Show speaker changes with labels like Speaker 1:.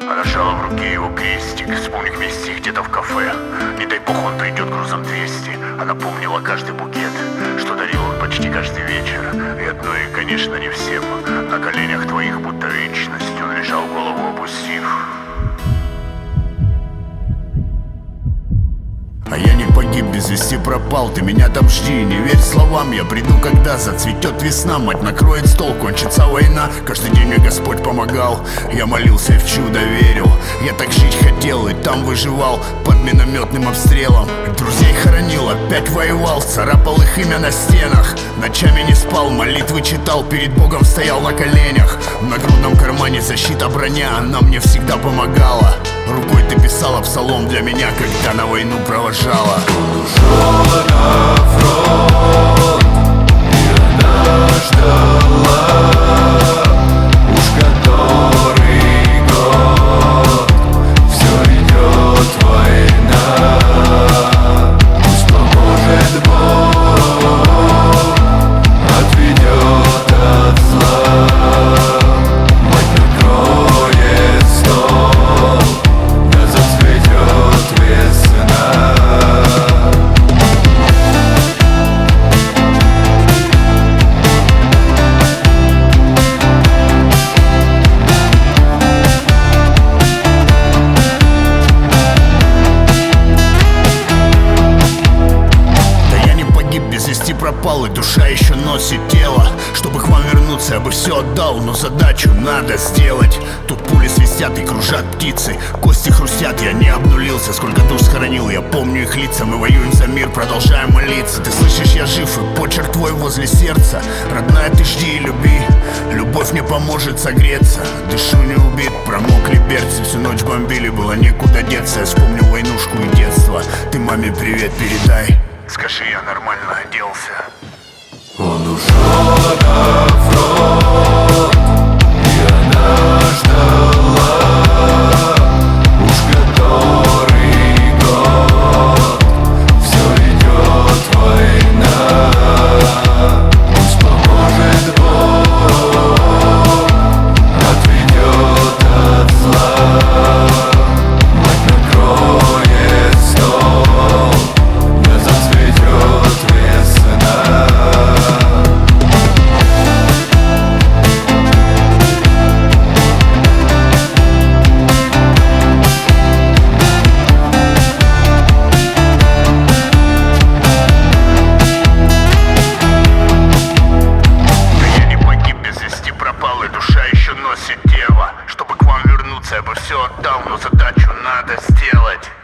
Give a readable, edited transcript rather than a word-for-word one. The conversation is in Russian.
Speaker 1: Она сжала в руке его крестик. Вспомни вместе где-то в кафе. Не дай бог он придет грузом 200. Она помнила каждый букет, что дарил он почти каждый вечер. И одно, и, конечно, не всем. На коленях твоих будто вечность он лежал, голову опустив. А я не погиб, без вести пропал, ты меня там жди. Не верь словам, я приду, когда зацветет весна. Мать накроет стол, кончится война. Каждый день мне Господь помогал. Я молился и в чудо верил. Я так жить хотел и там выживал под минометным обстрелом. Друзей хоронил, опять воевал, царапал их имя на стенах. Ночами не спал, молитвы читал, перед Богом стоял на коленях. В нагрудном кармане защита, броня, она мне всегда помогала. Рукой ты писала псалом для меня, когда на войну провожала.
Speaker 2: Он ушел на фронт, и она ждала. Уж который год все идет война. Пусть поможет Бог, отведет от зла. Мать накроет стол, да зацветет весна.
Speaker 1: Пропал, и душа еще носит тело. Чтобы к вам вернуться, я бы все отдал, но задачу надо сделать. Тут пули свистят и кружат птицы, кости хрустят, я не обнулился. Сколько душ схоронил, я помню их лица. Мы воюем за мир, продолжаем молиться. Ты слышишь, я жив, и почерк твой возле сердца. Родная, ты жди и люби, любовь мне поможет согреться. Дышу не убит, промокли берцы. Всю ночь бомбили, было некуда деться. Я вспомнил войнушку и детство. Ты маме привет передай, скажи, я нормально оделся.
Speaker 2: Он ушел на фронт, и она ждала. Уж который год все идет война. Пусть поможет Бог, отведет от зла. Мать накроет стол, да зацветет весна.
Speaker 1: Чтобы к вам вернуться, я бы все отдал, но задачу надо сделать.